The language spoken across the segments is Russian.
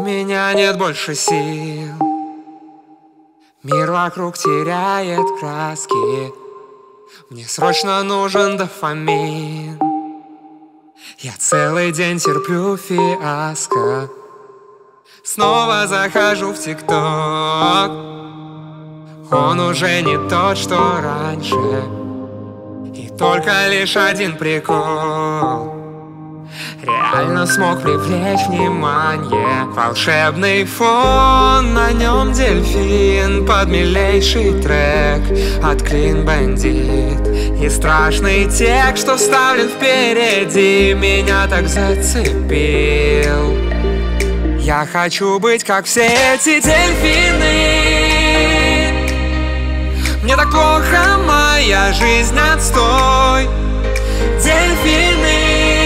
меня нет больше сил. Мир вокруг теряет краски. Мне срочно нужен дофамин. Я целый день терплю фиаско. Снова захожу в ТикТок. Он уже не тот, что раньше. И только лишь один прикол. Реально смог привлечь внимание. Волшебный фон, на нем дельфин. Под милейший трек от Clean Bandit. И страшный текст, что вставлен впереди, меня так зацепил. Я хочу быть, как все эти дельфины. Мне так плохо, моя жизнь отстой. Дельфины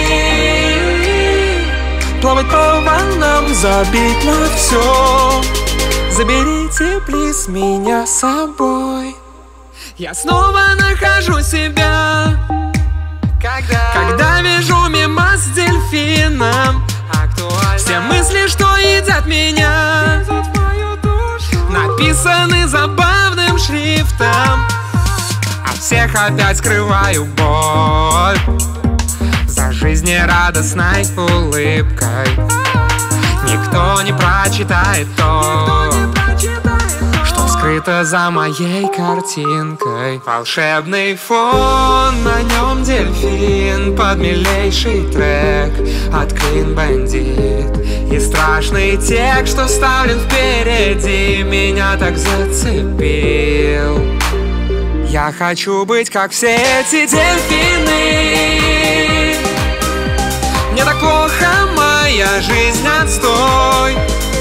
плавать по волнам, забить на все. Заберите, плиз, меня с собой. Я снова нахожу себя, когда вижу мимо с дельфином. Все мысли, что едят меня, написаны забавным шрифтом. От всех опять скрываю боль за жизнерадостной улыбкой. Никто не прочитает то, что скрыто за моей картинкой. Волшебный фон, на нем дельфин. Под милейший трек от Clean Bandit. И страшный текст, что вставлен впереди, меня так зацепил. Я хочу быть, как все эти дельфины. Мне так плохо, моя жизнь отстой.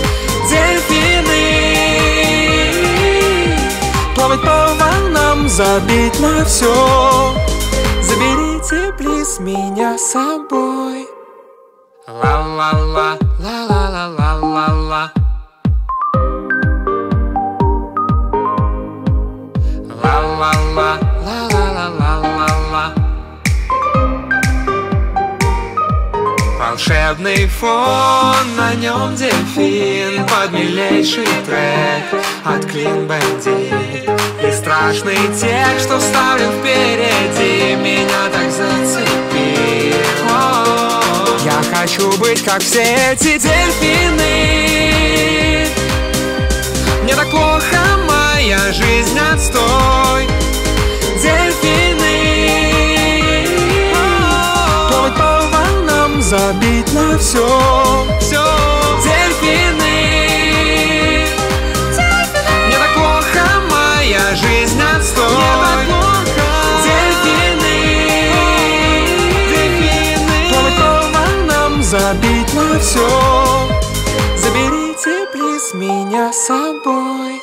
Дельфины плавать по волнам, забить на все. Заберите, плиз, меня с собой. Ла-ла-ла, ла-ла-ла-ла-ла-ла. Ла-ла-ла, ла-ла-ла-ла-ла-ла. Волшебный фон, на нем дельфин. Под милейший трек от Clean Bandit. И страшный текст, что вставлен впереди, меня так зацепил. Я хочу быть, как все эти дельфины. Мне так плохо, моя жизнь отстой. Дельфины плавать по волнам, забить на все. Дельфины, мне так плохо, моя жизнь отстой. Дельфины плавать по волнам, забить на все. Заберите, плиз, меня с собой.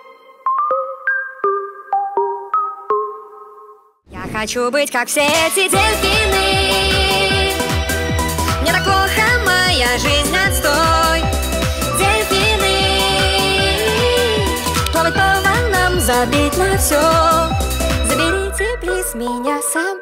Я хочу быть, как все эти дельфины. Мне так плохо, моя жизнь отстой. Дельфины плавать по волнам, забить на все. Заберите, плиз, меня с собой.